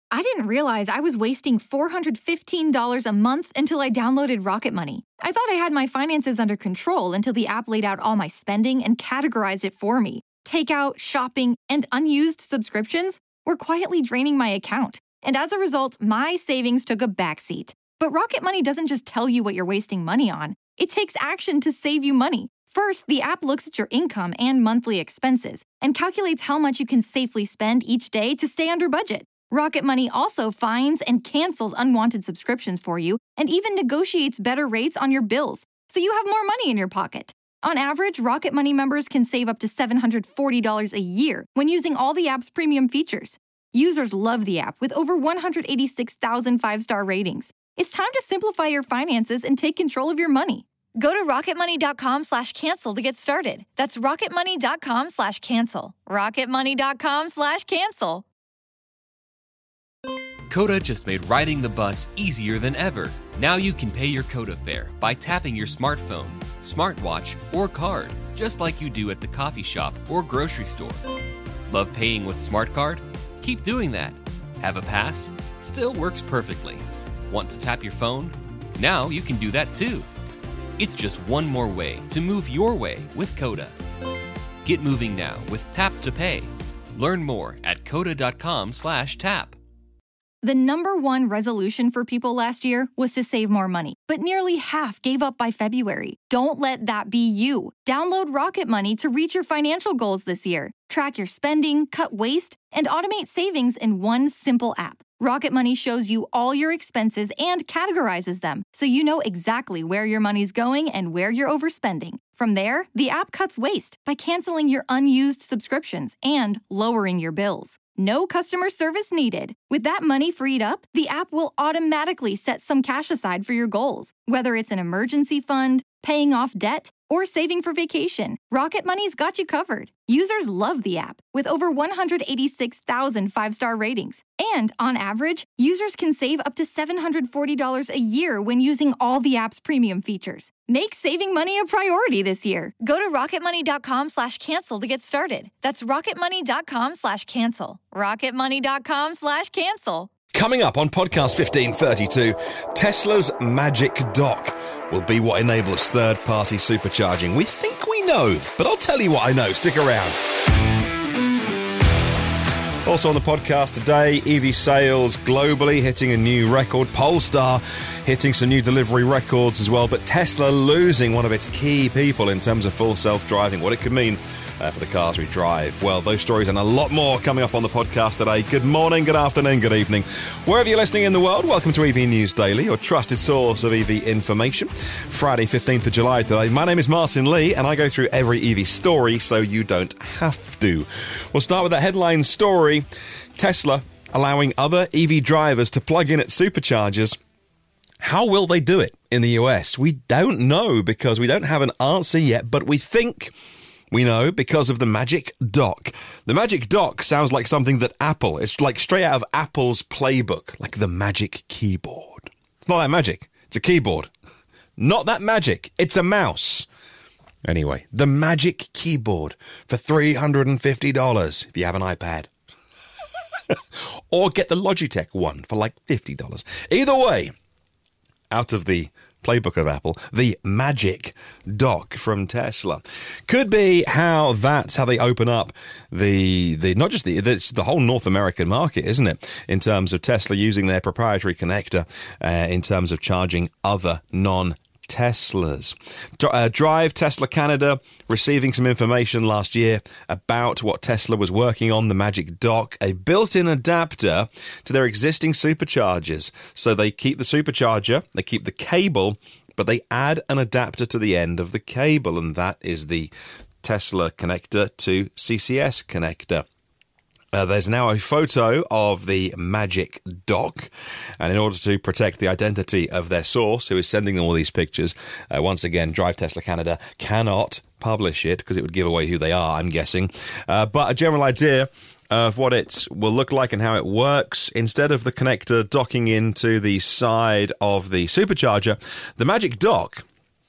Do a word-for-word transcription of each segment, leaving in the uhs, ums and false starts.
I didn't realize I was wasting four hundred fifteen dollars a month until I downloaded Rocket Money. I thought I had my finances under control until the app laid out all my spending and categorized it for me. Takeout, shopping, and unused subscriptions were quietly draining my account. And as a result, my savings took a backseat. But Rocket Money doesn't just tell you what you're wasting money on. It takes action to save you money. First, the app looks at your income and monthly expenses and calculates how much you can safely spend each day to stay under budget. Rocket Money also finds and cancels unwanted subscriptions for you and even negotiates better rates on your bills, so you have more money in your pocket. On average, Rocket Money members can save up to seven hundred forty dollars a year when using all the app's premium features. Users love the app with over one hundred eighty-six thousand five-star ratings. It's time to simplify your finances and take control of your money. Go to rocketmoney.com slash cancel to get started. That's rocketmoney.com slash cancel. rocketmoney.com slash cancel. Coda just made riding the bus easier than ever. Now you can pay your Coda fare by tapping your smartphone, smartwatch, or card, just like you do at the coffee shop or grocery store. Love paying with Smart Card? Keep doing that. Have a pass? Still works perfectly. Want to tap your phone? Now you can do that too. It's just one more way to move your way with Coda. Get moving now with Tap to Pay. Learn more at coda.com slash tap. The number one resolution for people last year was to save more money, but nearly half gave up by February. Don't let that be you. Download Rocket Money to reach your financial goals this year. Track your spending, cut waste, and automate savings in one simple app. Rocket Money shows you all your expenses and categorizes them, so you know exactly where your money's going and where you're overspending. From there, the app cuts waste by canceling your unused subscriptions and lowering your bills. No customer service needed. With that money freed up, the app will automatically set some cash aside for your goals, whether it's an emergency fund, paying off debt, or saving for vacation. Rocket Money's got you covered. Users love the app with over one hundred eighty-six thousand five-star ratings. And on average, users can save up to seven hundred forty dollars a year when using all the app's premium features. Make saving money a priority this year. Go to rocketmoney.com slash cancel to get started. That's rocketmoney.com slash cancel. rocketmoney.com slash cancel. Coming up on podcast fifteen thirty-two, Tesla's Magic Dock will be what enables third-party supercharging. We think we know, but I'll tell you what I know. Stick around. Also on the podcast today, E V sales globally hitting a new record. Polestar hitting some new delivery records as well, but Tesla losing one of its key people in terms of full self-driving. What it could mean Uh, for the cars we drive. Well, those stories and a lot more coming up on the podcast today. Good morning, good afternoon, good evening. Wherever you're listening in the world, welcome to E V News Daily, your trusted source of E V information. Friday, fifteenth of July today. My name is Martin Lee, and I go through every E V story so you don't have to. We'll start with that headline story. Tesla allowing other E V drivers to plug in at superchargers. How will they do it in the U S? We don't know because we don't have an answer yet, but we think we know because of the Magic Dock. The Magic Dock sounds like something that Apple, it's like straight out of Apple's playbook, like the Magic Keyboard. It's not that magic, it's a keyboard. Not that magic, it's a mouse. Anyway, the Magic Keyboard for three hundred fifty dollars if you have an iPad. Or get the Logitech one for like fifty dollars. Either way, out of the playbook of Apple, the Magic Dock from Tesla could be how that's how they open up the the not just the it's the whole North American market, isn't it? In terms of Tesla using their proprietary connector, uh, in terms of charging other non Teslas. Uh, Drive Tesla Canada receiving some information last year about what Tesla was working on, the Magic Dock, a built-in adapter to their existing superchargers. So they keep the supercharger, they keep the cable, but they add an adapter to the end of the cable, and that is the Tesla connector to C C S connector. Uh, there's now a photo of the Magic Dock, and in order to protect the identity of their source, who is sending them all these pictures, uh, once again, Drive Tesla Canada cannot publish it because it would give away who they are, I'm guessing. Uh, but a general idea of what it will look like and how it works. Instead of the connector docking into the side of the supercharger, the Magic Dock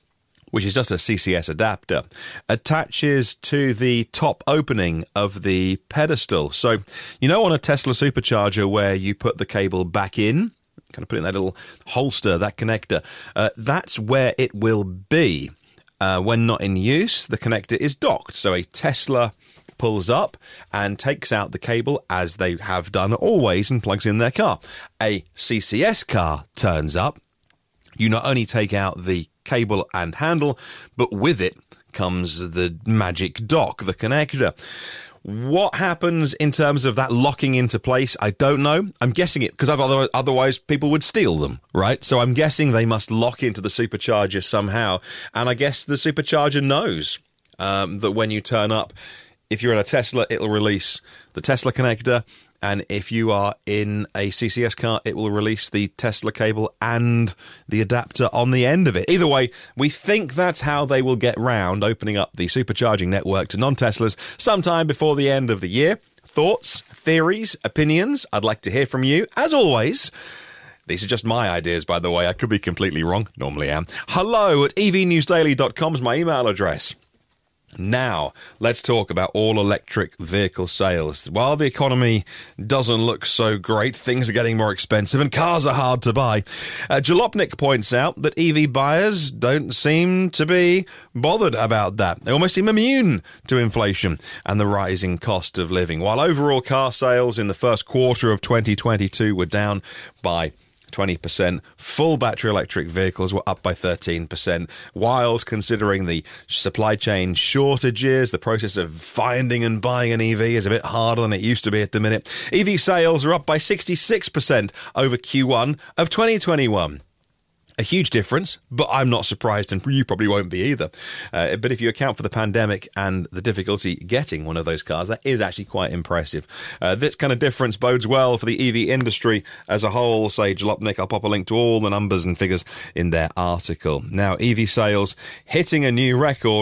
which is just a C C S adapter, attaches to the top opening of the pedestal. So, you know, on a Tesla supercharger where you put the cable back in, kind of put it in that little holster, that connector, uh, that's where it will be. Uh, when not in use, the connector is docked. So a Tesla pulls up and takes out the cable, as they have done always, and plugs in their car. A C C S car turns up. You not only take out the cable and handle, but with it comes the magic dock, the connector. What happens in terms of that locking into place, I don't know. I'm guessing it, because otherwise people would steal them, right? So I'm guessing they must lock into the supercharger somehow. And I guess the supercharger knows um, that when you turn up, if you're in a Tesla, it'll release the Tesla connector. And if you are in a C C S car, it will release the Tesla cable and the adapter on the end of it. Either way, we think that's how they will get round opening up the supercharging network to non-Teslas sometime before the end of the year. Thoughts, theories, opinions? I'd like to hear from you. As always, these are just my ideas, by the way. I could be completely wrong. Normally am. Hello at e v news daily dot com is my email address. Now, let's talk about all-electric vehicle sales. While the economy doesn't look so great, things are getting more expensive and cars are hard to buy. Uh, Jalopnik points out that E V buyers don't seem to be bothered about that. They almost seem immune to inflation and the rising cost of living. While overall car sales in the first quarter of twenty twenty-two were down by twenty percent. Full battery electric vehicles were up by thirteen percent. Wild, considering the supply chain shortages. The process of finding and buying an E V is a bit harder than it used to be at the minute. E V sales are up by sixty-six percent over Q one of twenty twenty-one. A huge difference, but I'm not surprised, and you probably won't be either. Uh, but if you account for the pandemic and the difficulty getting one of those cars, that is actually quite impressive. Uh, this kind of difference bodes well for the E V industry as a whole, say Jalopnik. I'll pop a link to all the numbers and figures in their article. Now, E V sales hitting a new record.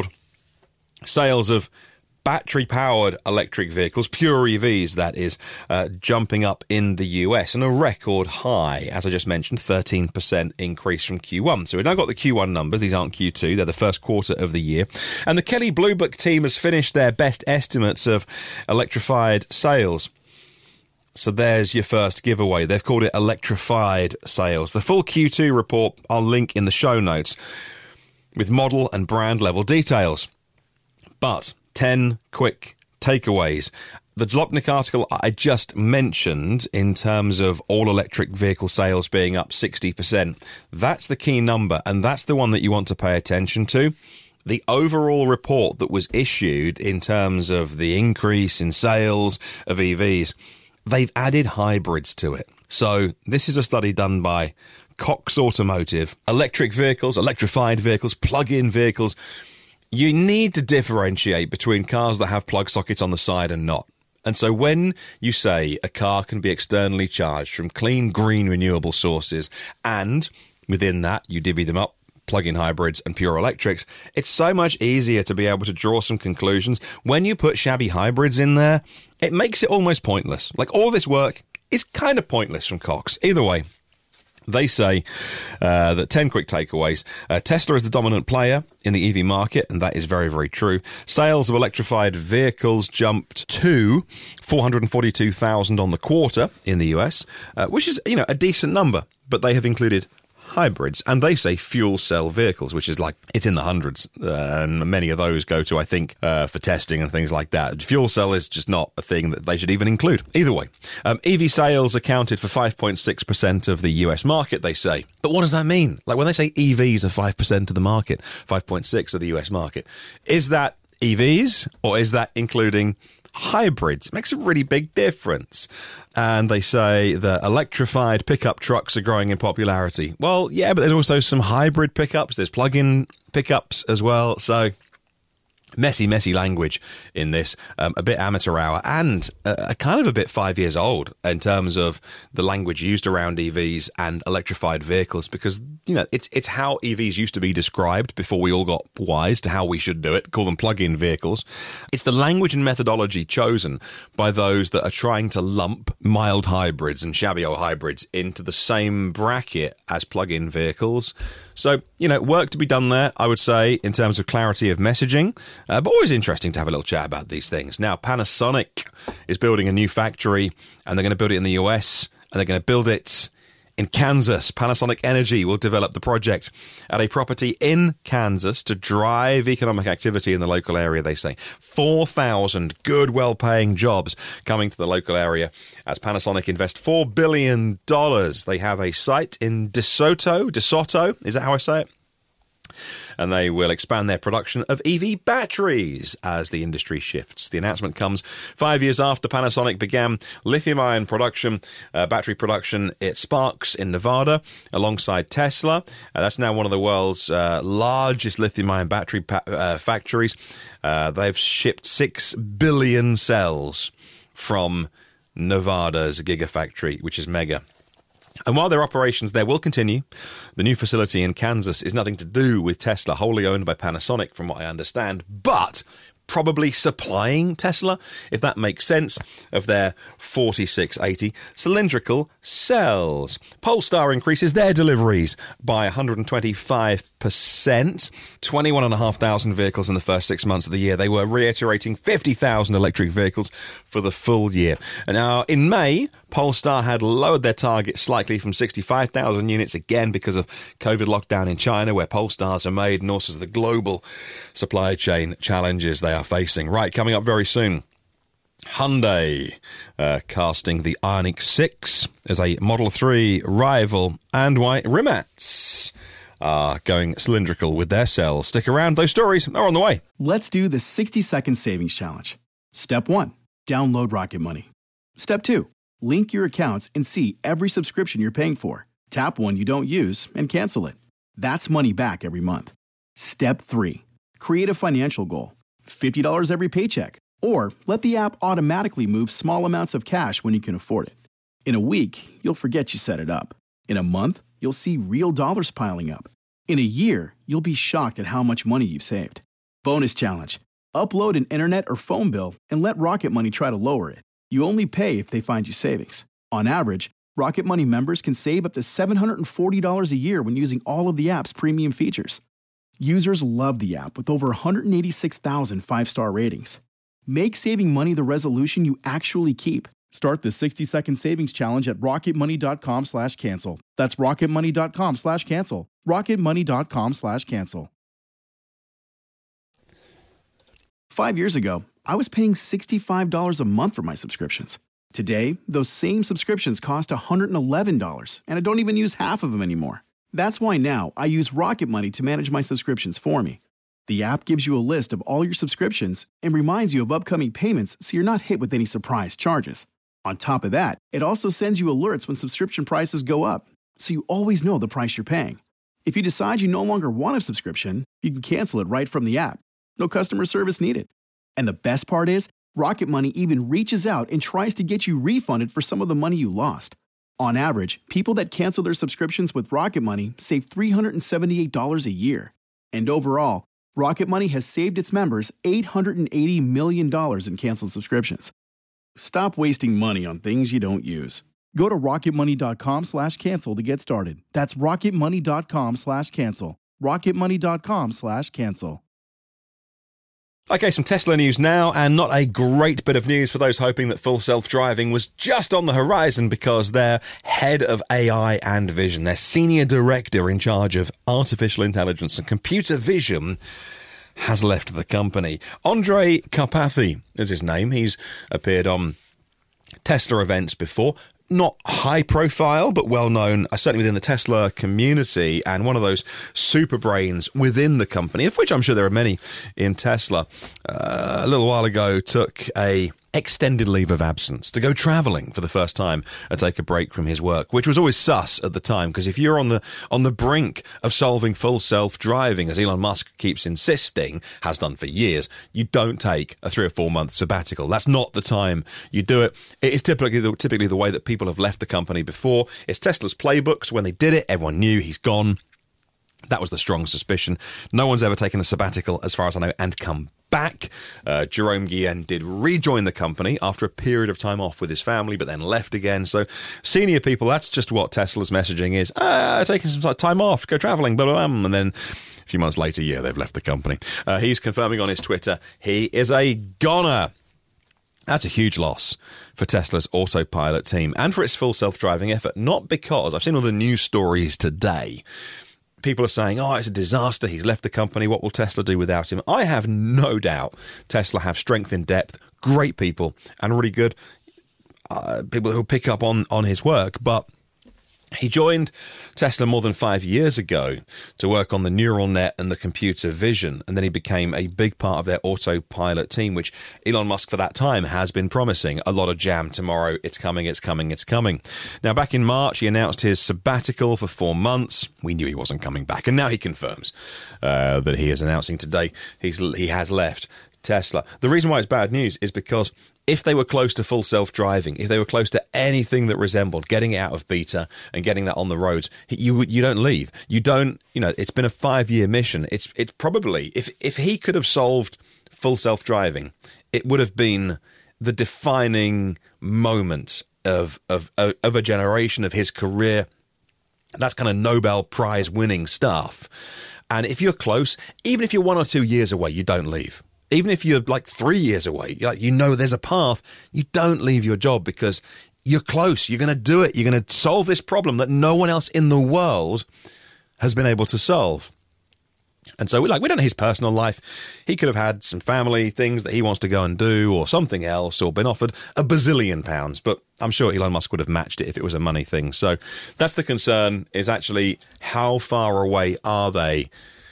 Sales of battery-powered electric vehicles, pure E Vs, that is, uh, jumping up in the U S, and a record high, as I just mentioned, thirteen percent increase from Q one. So we've now got the Q one numbers. These aren't Q two. They're the first quarter of the year. And the Kelley Blue Book team has finished their best estimates of electrified sales. So there's your first giveaway. They've called it electrified sales. The full Q two report I'll link in the show notes with model and brand level details. But ten quick takeaways. The Jalopnik article I just mentioned in terms of all-electric vehicle sales being up sixty percent, that's the key number, and that's the one that you want to pay attention to. The overall report that was issued in terms of the increase in sales of E Vs, they've added hybrids to it. So this is a study done by Cox Automotive. Electric vehicles, electrified vehicles, plug-in vehicles. You need to differentiate between cars that have plug sockets on the side and not. And so when you say a car can be externally charged from clean, green, renewable sources, and within that you divvy them up, plug-in hybrids and pure electrics, it's so much easier to be able to draw some conclusions. When you put shabby hybrids in there, it makes it almost pointless. Like, all this work is kind of pointless from Cox. Either way, they say uh, that ten quick takeaways. Uh, Tesla is the dominant player in the E V market, and that is very, very true. Sales of electrified vehicles jumped to four hundred forty-two thousand on the quarter in the U S, uh, which is, you know, a decent number, but they have included hybrids, and they say fuel cell vehicles, which is like, it's in the hundreds, uh, and many of those go to, I think, uh, for testing and things like that. Fuel cell is just not a thing that they should even include. Either way, um, E V sales accounted for five point six percent of the U S market, they say. But what does that mean? Like, when they say E Vs are five percent of the market, five point six of the U S market, is that E Vs, or is that including hybrids? It makes a really big difference. And they say that electrified pickup trucks are growing in popularity. Well, yeah, but there's also some hybrid pickups. There's plug-in pickups as well. So Messy, messy language in this, um, a bit amateur hour, and a, a kind of a bit five years old in terms of the language used around E Vs and electrified vehicles, because, you know, it's it's how E Vs used to be described before we all got wise to how we should do it, call them plug-in vehicles. It's the language and methodology chosen by those that are trying to lump mild hybrids and shabby old hybrids into the same bracket as plug-in vehicles. So, you know, work to be done there, I would say, in terms of clarity of messaging. Uh, but always interesting to have a little chat about these things. Now, Panasonic is building a new factory, and they're going to build it in the U S, and they're going to build it in Kansas. Panasonic Energy will develop the project at a property in Kansas to drive economic activity in the local area, they say. four thousand good, well-paying jobs coming to the local area as Panasonic invest four billion dollars. They have a site in DeSoto. DeSoto, is that how I say it? And they will expand their production of E V batteries as the industry shifts. The announcement comes five years after Panasonic began lithium-ion production, uh, battery production at Sparks in Nevada, alongside Tesla. Uh, that's now one of the world's uh, largest lithium-ion battery pa- uh, factories. Uh, they've shipped six billion cells from Nevada's Gigafactory, which is mega. And while their operations there will continue, the new facility in Kansas is nothing to do with Tesla, wholly owned by Panasonic, from what I understand, but probably supplying Tesla, if that makes sense, of their forty-six eighty cylindrical cells. Polestar increases their deliveries by one hundred twenty-five percent, twenty-one thousand five hundred vehicles in the first six months of the year. They were reiterating fifty thousand electric vehicles for the full year. And now, in May, Polestar had lowered their target slightly from sixty-five thousand units, again because of COVID lockdown in China, where Polestars are made, and also the global supply chain challenges they are facing. Right, coming up very soon, Hyundai uh, casting the Ioniq six as a Model three rival, and why Rimac are going cylindrical with their cells. Stick around, those stories are on the way. Let's do the sixty second savings challenge. Step one, download Rocket Money. Step two, link your accounts and see every subscription you're paying for. Tap one you don't use and cancel it. That's money back every month. Step three, create a financial goal. fifty dollars every paycheck. Or let the app automatically move small amounts of cash when you can afford it. In a week, you'll forget you set it up. In a month, you'll see real dollars piling up. In a year, you'll be shocked at how much money you've saved. Bonus challenge. Upload an internet or phone bill and let Rocket Money try to lower it. You only pay if they find you savings. On average, Rocket Money members can save up to seven hundred forty dollars a year when using all of the app's premium features. Users love the app with over one hundred eighty-six thousand five-star ratings. Make saving money the resolution you actually keep. Start the sixty second savings challenge at rocketmoney.com slash cancel. That's rocketmoney.com slash cancel. rocketmoney.com slash cancel. Five years ago, I was paying sixty-five dollars a month for my subscriptions. Today, those same subscriptions cost one hundred eleven dollars, and I don't even use half of them anymore. That's why now I use Rocket Money to manage my subscriptions for me. The app gives you a list of all your subscriptions and reminds you of upcoming payments so you're not hit with any surprise charges. On top of that, it also sends you alerts when subscription prices go up, so you always know the price you're paying. If you decide you no longer want a subscription, you can cancel it right from the app. No customer service needed. And the best part is, Rocket Money even reaches out and tries to get you refunded for some of the money you lost. On average, people that cancel their subscriptions with Rocket Money save three hundred seventy-eight dollars a year. And overall, Rocket Money has saved its members eight hundred eighty million dollars in canceled subscriptions. Stop wasting money on things you don't use. Go to rocketmoney.com slash cancel to get started. That's rocketmoney.com slash cancel. rocketmoney.com slash cancel. Okay, some Tesla news now, and not a great bit of news for those hoping that full self-driving was just on the horizon, because their head of A I and vision, their senior director in charge of artificial intelligence and computer vision, has left the company. Andrej Karpathy is his name. He's appeared on Tesla events before. not high profile, but well known, uh, certainly within the Tesla community, and one of those super brains within the company, of which I'm sure there are many in Tesla, uh, a little while ago took a extended leave of absence to go traveling for the first time and take a break from his work, which was always sus at the time, because if you're on the on the brink of solving full self-driving, as Elon Musk keeps insisting, has done for years, you don't take a three or four month sabbatical. That's not the time you do it. It is typically the, typically the way that people have left the company before. It's Tesla's playbooks. When they did it, everyone knew he's gone. That was the strong suspicion. No one's ever taken a sabbatical, as far as I know, and come back. Uh, Jerome Guillen did rejoin the company after a period of time off with his family, but then left again. So senior people, that's just what Tesla's messaging is. Ah, taking some time off, go traveling, blah, blah, blah. And then a few months later, yeah, they've left the company. Uh, he's confirming on his Twitter he is a goner. That's a huge loss for Tesla's autopilot team and for its full self-driving effort. Not because I've seen all the news stories today. People are saying, oh, it's a disaster. He's left the company. What will Tesla do without him? I have no doubt Tesla have strength in depth, great people, and really good uh, people who pick up on, on his work. But he joined Tesla more than five years ago to work on the neural net and the computer vision, and then he became a big part of their autopilot team, which Elon Musk for that time has been promising. A lot of jam tomorrow. It's coming, it's coming, it's coming. Now, back in March, he announced his sabbatical for four months. We knew he wasn't coming back, and now he confirms uh, that he is announcing today he's he has left Tesla. The reason why it's bad news is because if they were close to full self-driving, if they were close to anything that resembled getting it out of beta and getting that on the roads, you you don't leave. You don't, you know, it's been a five-year mission. It's it's probably, if if he could have solved full self-driving, it would have been the defining moment of of of a generation of his career. That's kind of Nobel Prize winning stuff. And if you're close, even if you're one or two years away, you don't leave. Even if you're like three years away, like you know there's a path, you don't leave your job because you're close. You're going to do it. You're going to solve this problem that no one else in the world has been able to solve. And so we like we don't know his personal life. He could have had some family things that he wants to go and do, or something else, or been offered a bazillion pounds. But I'm sure Elon Musk would have matched it if it was a money thing. So that's the concern, is actually how far away are they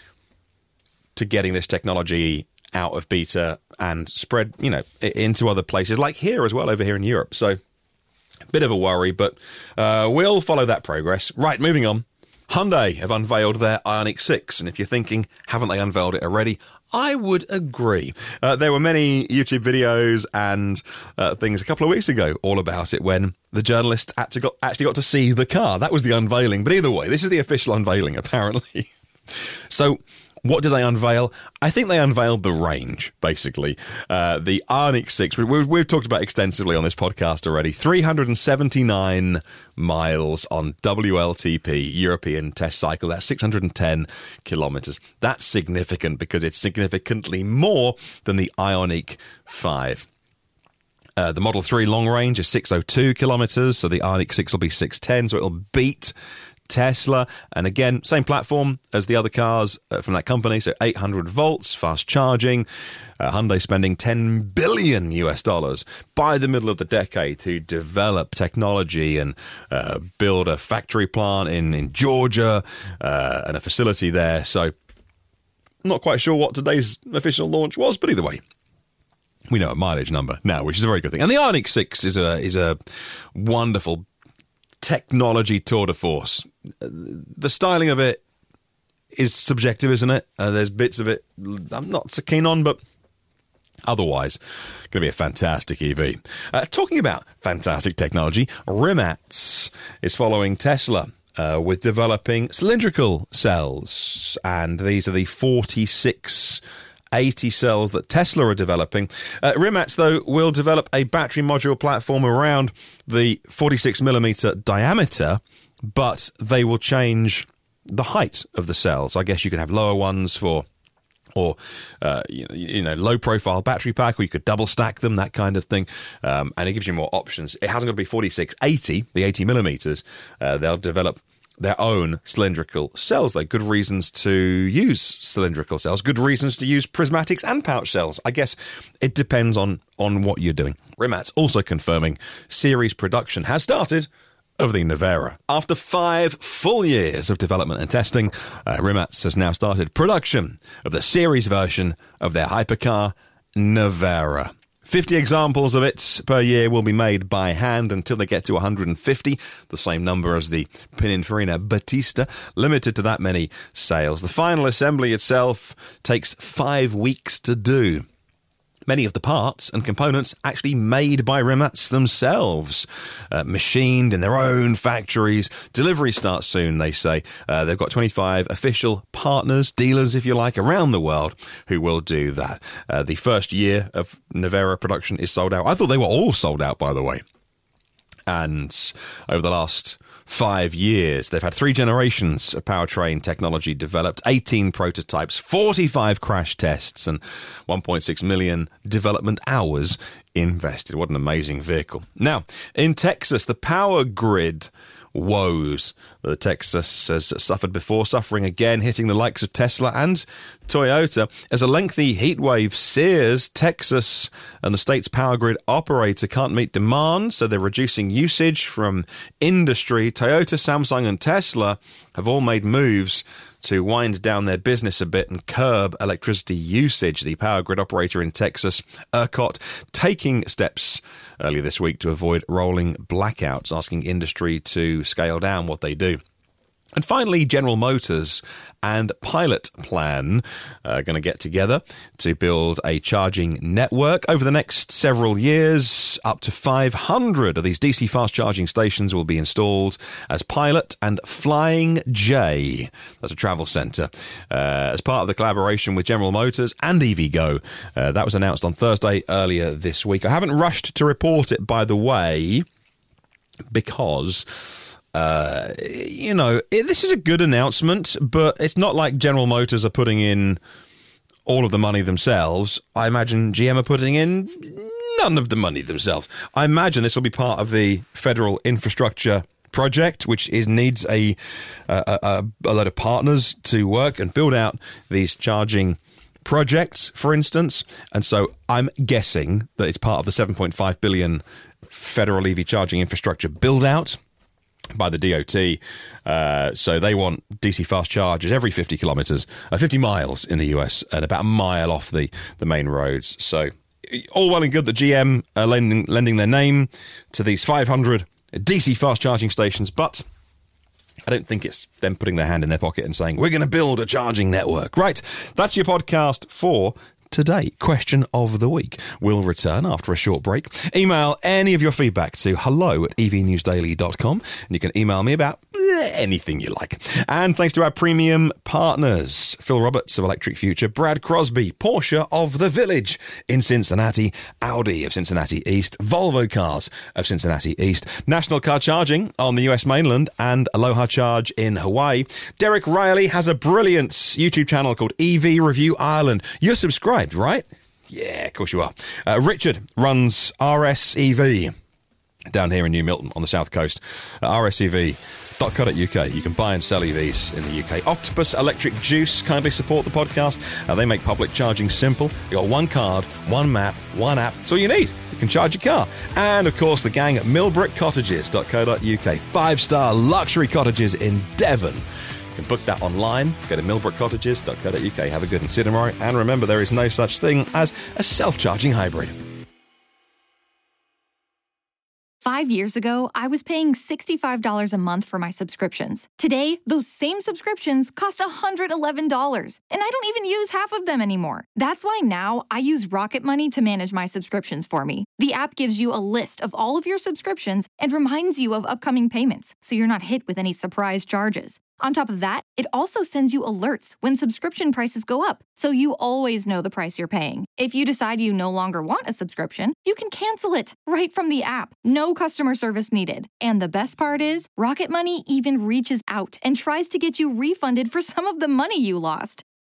to getting this technology out of beta and spread, you know, into other places, like here as well, over here in Europe. So bit of a worry, but uh, we'll follow that progress. Right, moving on. Hyundai have unveiled their Ioniq six, and if you're thinking, haven't they unveiled it already? I would agree. Uh, there were many YouTube videos and uh, things a couple of weeks ago all about it when the journalists actually got, actually got to see the car. That was the unveiling. But either way, this is the official unveiling, apparently. So what did they unveil? I think they unveiled the range, basically. Uh, the Ioniq six, we, we've, we've talked about extensively on this podcast already. three hundred seventy-nine miles on W L T P, European Test Cycle. That's six hundred ten kilometers. That's significant because it's significantly more than the Ioniq five. Uh, the Model three long range is six hundred two kilometers, so the Ioniq six will be six ten, so it'll beat Tesla. And again, same platform as the other cars uh, from that company, so eight hundred volts, fast charging. Uh, Hyundai spending ten billion U S dollars by the middle of the decade to develop technology and uh, build a factory plant in, in Georgia uh, and a facility there. So not quite sure what today's official launch was, but either way, we know a mileage number now, which is a very good thing. And the Ioniq six is a is a wonderful technology tour de force. The styling of it is subjective, isn't it? Uh, there's bits of it I'm not so keen on, but otherwise, going to be a fantastic E V. Uh, talking about fantastic technology, Rimac is following Tesla uh, with developing cylindrical cells, and these are the forty-six eighty cells that Tesla are developing. Uh, Rimac, though, will develop a battery module platform around the forty-six millimeter diameter, but they will change the height of the cells. I guess you could have lower ones for, or, uh, you, you know, low-profile battery pack, or you could double stack them, that kind of thing, um, and it gives you more options. It hasn't got to be forty-six eighty, the eighty millimeters. Uh, they'll develop their own cylindrical cells. They're good reasons to use cylindrical cells, good reasons to use prismatics and pouch cells. I guess it depends on on what you're doing. Rimac also confirming series production has started of the Nevera. After five full years of development and testing, uh, Rimac has now started production of the series version of their hypercar, Nevera. fifty examples of it per year will be made by hand until they get to one hundred fifty, the same number as the Pininfarina Battista, limited to that many sales. The final assembly itself takes five weeks to do. Many of the parts and components actually made by Rimac themselves, uh, machined in their own factories. Delivery starts soon, they say. Uh, they've got twenty-five official partners, dealers, if you like, around the world who will do that. Uh, the first year of Nevera production is sold out. I thought they were all sold out, by the way. And over the last five years, they've had three generations of powertrain technology developed, eighteen prototypes, forty-five crash tests, and one point six million development hours invested. What an amazing vehicle. Now, in Texas, the power grid woes that Texas has suffered before, suffering again, hitting the likes of Tesla and Toyota. As a lengthy heat wave sears Texas, and the state's power grid operator can't meet demand, so they're reducing usage from industry. Toyota, Samsung and Tesla have all made moves to wind down their business a bit and curb electricity usage. The power grid operator in Texas, ERCOT, taking steps earlier this week to avoid rolling blackouts, asking industry to scale down what they do. And finally, General Motors and Pilot Plan are going to get together to build a charging network over the next several years. Up to five hundred of these D C fast charging stations will be installed as Pilot and Flying J. That's a travel centre. Uh, as part of the collaboration with General Motors and EVgo. Uh, that was announced on Thursday earlier this week. I haven't rushed to report it, by the way, because Uh, you know, it, this is a good announcement, but it's not like General Motors are putting in all of the money themselves. I imagine G M are putting in none of the money themselves. I imagine this will be part of the federal infrastructure project, which is needs a, a, a, a lot of partners to work and build out these charging projects, for instance. And so I'm guessing that it's part of the seven point five billion federal E V charging infrastructure build out by the D O T. Uh, so they want D C fast chargers every fifty kilometres, uh, fifty miles in the U S, and about a mile off the, the main roads. So all well and good that G M are lending, lending their name to these five hundred D C fast charging stations, but I don't think it's them putting their hand in their pocket and saying, we're going to build a charging network. Right, that's your podcast for today. Question of the week will return after a short break. Email any of your feedback to hello at e v news daily dot com, and you can email me about anything you like. And thanks to our premium partners, Phil Roberts of Electric Future, Brad Crosby, Porsche of the Village in Cincinnati, Audi of Cincinnati East, Volvo Cars of Cincinnati East, National Car Charging on the U S mainland, and Aloha Charge in Hawaii. Derek Riley has a brilliant YouTube channel called E V Review Ireland. You're subscribed, right? Yeah, of course you are. Uh, Richard runs R S E V down here in New Milton on the south coast. Uh, R S E V dot co dot U K. You can buy and sell E Vs in the U K. Octopus Electric Juice kindly support the podcast. Uh, they make public charging simple. You got one card, one map, one app. That's all you need. You can charge your car. And of course, the gang at millbrook cottages dot co dot U K. Five-star luxury cottages in Devon. You can book that online. Go to millbrook cottages dot co dot U K. Have a good one. See you tomorrow. And remember, there is no such thing as a self-charging hybrid. Five years ago, I was paying sixty-five dollars a month for my subscriptions. Today, those same subscriptions cost one hundred eleven dollars, and I don't even use half of them anymore. That's why now I use Rocket Money to manage my subscriptions for me. The app gives you a list of all of your subscriptions and reminds you of upcoming payments, so you're not hit with any surprise charges. On top of that, it also sends you alerts when subscription prices go up, so you always know the price you're paying. If you decide you no longer want a subscription, you can cancel it right from the app. No customer service needed. And the best part is, Rocket Money even reaches out and tries to get you refunded for some of the money you lost.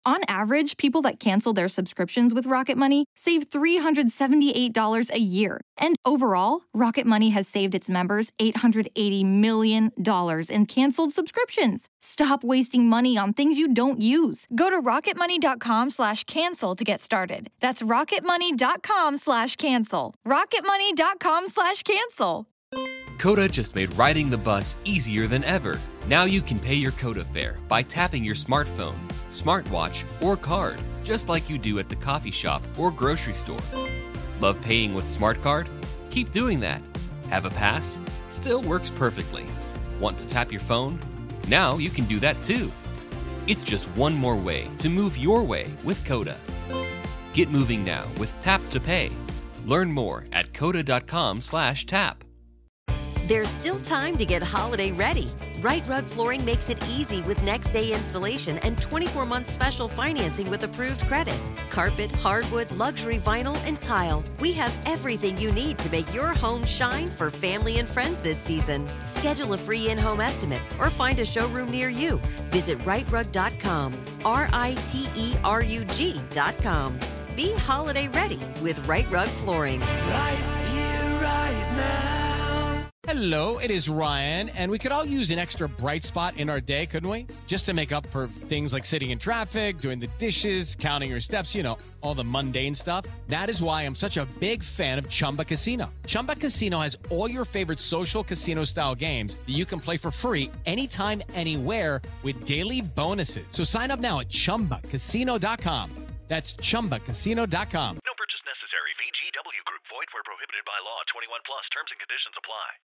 On average, people that cancel their subscriptions with Rocket Money save three hundred seventy-eight dollars a year. And overall, Rocket Money has saved its members eight hundred eighty million dollars in canceled subscriptions. Stop wasting money on things you don't use. Go to rocketmoney.com slash cancel to get started. That's rocketmoney.com slash cancel. rocketmoney.com slash cancel. Coda just made riding the bus easier than ever. Now you can pay your Coda fare by tapping your smartphone, smartwatch, or card, just like you do at the coffee shop or grocery store. Love paying with Smart Card? Keep doing that. Have a pass? Still works perfectly. Want to tap your phone? Now you can do that too. It's just one more way to move your way with Coda. Get moving now with Tap to Pay. Learn more at coda.com slash tap. There's still time to get holiday ready. Right Rug Flooring makes it easy with next day installation and twenty-four month special financing with approved credit. Carpet, hardwood, luxury vinyl, and tile. We have everything you need to make your home shine for family and friends this season. Schedule a free in-home estimate or find a showroom near you. Visit right rug dot com. R I T E R U G dot com. Be holiday ready with Right Rug Flooring. Right here, right now. Hello, it is Ryan, and we could all use an extra bright spot in our day, couldn't we? Just to make up for things like sitting in traffic, doing the dishes, counting your steps, you know, all the mundane stuff. That is why I'm such a big fan of Chumba Casino. Chumba Casino has all your favorite social casino-style games that you can play for free anytime, anywhere with daily bonuses. So sign up now at chumba casino dot com. That's chumba casino dot com.